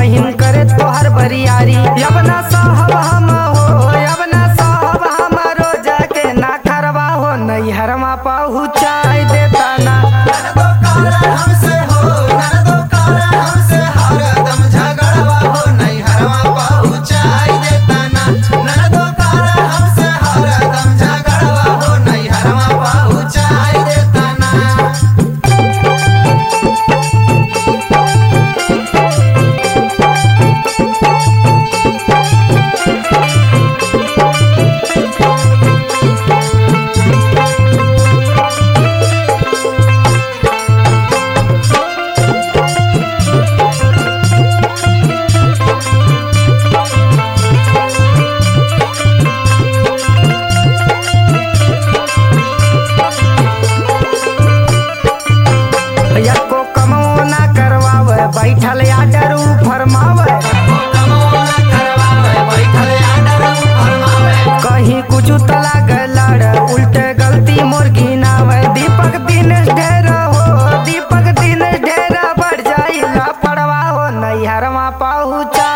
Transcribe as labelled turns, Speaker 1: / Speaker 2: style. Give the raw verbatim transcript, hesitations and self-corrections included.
Speaker 1: बहिन करे तोहर बरियारी। अब ना साहब हम हो अब ना साहब हमारो जाके ना खरवा हो नैहरमा पहुँचाई देता ना।
Speaker 2: हमसे हो ननदो कारा हमसे हरदम झगड़वा हो नैहरवा पहुँचाई देता ना। ननदो कारा हमसे हरदम झगड़वा हो नैहरवा पहुँचाई देता ना।
Speaker 1: को कमो ना करवावे बैठल आडर फरमावे। कहीं कुछ तला गलड़ उल्टे गलती मोर घिनावे। दीपक दिनेश ढेरा हो दीपक दिनेश ढेरा बढ़ जाई लापरवाह हो नैहरमा पहुँचा